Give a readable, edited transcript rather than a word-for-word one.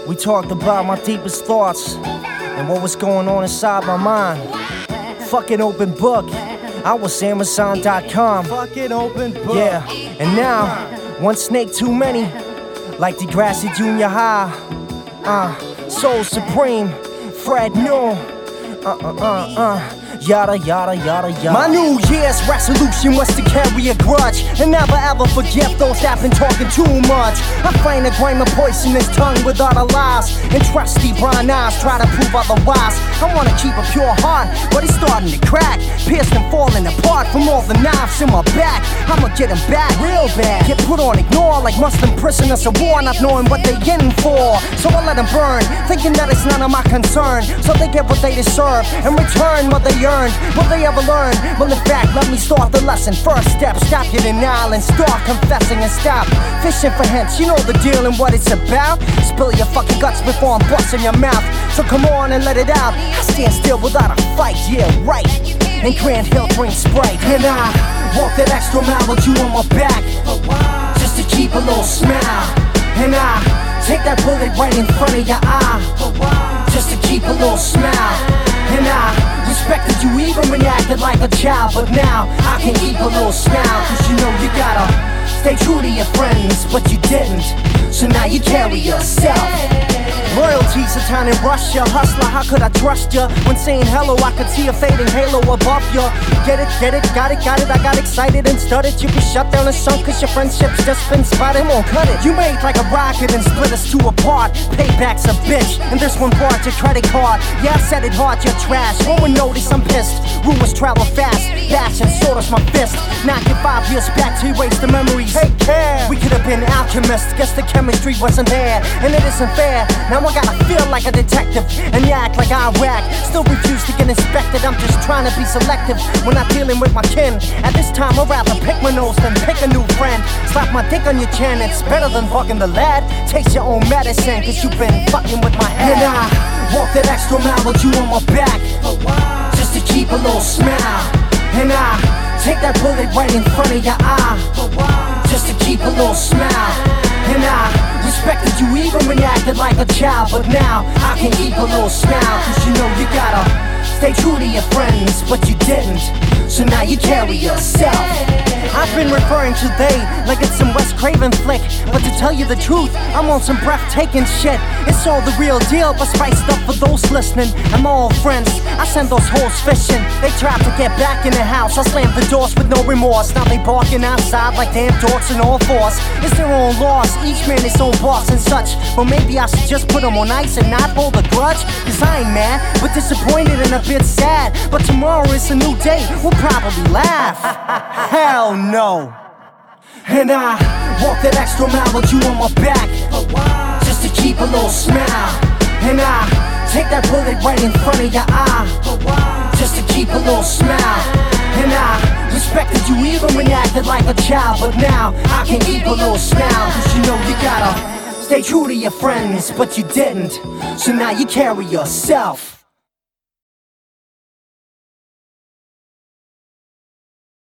We talked about my deepest thoughts and what was going on inside my mind. Fucking open book. I was Amazon.com. Fucking open book. Yeah, and now, one snake too many. Like Degrassi Junior High. Soul Supreme. Fred Noon. Yada yada yada yada. My New Year's resolution was to carry a grudge and never ever forget those that been talking too much. I find a grain of poisonous tongue with all the lies, and trusty brown eyes try to prove otherwise. I wanna keep a pure heart, but it's starting to crack, pierced and falling apart from all the knives in my back. I'ma get them back real bad, get put on ignore like Muslim prisoners of war, not knowing what they in for. So I let them burn, thinking that it's none of my concern. So they get what they deserve and return what they earned. Will they ever learn? Well, in fact, let me start the lesson. First step, stop your denial and start confessing and stop fishing for hints. You know the deal and what it's about. Spill your fucking guts before I'm busting your mouth. So come on and let it out. I stand still without a fight, yeah, right. And Grand Hill drink Sprite. And I walk that extra mile with you on my back, just to keep a little smile. And I take that bullet right in front of your eye, just to keep a little smile. And I respected you even when you acted like a child, but now I can keep a little smile. Cause you know you gotta stay true to your friends, but you didn't, so now you carry yourself. Royalties a town in Russia. Hustler, how could I trust ya? When saying hello, I could see a fading halo above ya. Get it, got it. I got excited and started. You be shut down and sunk cause your friendship's just been spotted. Won't cut it. You made like a rocket and split us two apart. Payback's a bitch, and this one brought your credit card. Yeah, I said it hard, you're trash. No one noticed I'm pissed. Rumors travel fast. Bash and sword us my fist. Knock it 5 years back to erase the memories. Take care. We could have been alchemists. Guess the chemistry wasn't there, and it isn't fair. Now I gotta feel like a detective and you act like I whack. Still refuse to get inspected. I'm just trying to be selective when I'm dealing with my kin. At this time I'd rather pick my nose than pick a new friend. Slap my dick on your chin, it's better than fucking the lad. Taste your own medicine cause you've been fucking with my head. And I walk that extra mile with you on my back, just to keep a little smile. And I take that bullet right in front of your eye, just to keep a little smile. And I respected you even when you acted like a child, but now I can keep a little smile. Cause you know you gotta stay true to your friends, but you didn't, so now you carry yourself. I've been referring to they like it's some Wes Craven flick, but to tell you the truth, I'm on some breathtaking shit. It's all the real deal, but spiced up for those listening. I'm all friends, I send those hoes fishing. They tried to get back in the house, I slammed the doors with no remorse. Now they barking outside like damn dorks in all fours. It's their own loss, each man his own boss and such. But maybe I should just put them on ice and not hold a grudge. Cause I ain't mad, but disappointed and a bit sad. But tomorrow is a new day, we'll probably laugh. Hell no. And I walk that extra mile with you on my back, just to keep a little smile. And I take that bullet right in front of your eye, just to keep a little smile. And I respected you even when you acted like a child, but now I can keep a little smile. Cause you know you gotta stay true to your friends, but you didn't, so now you carry yourself.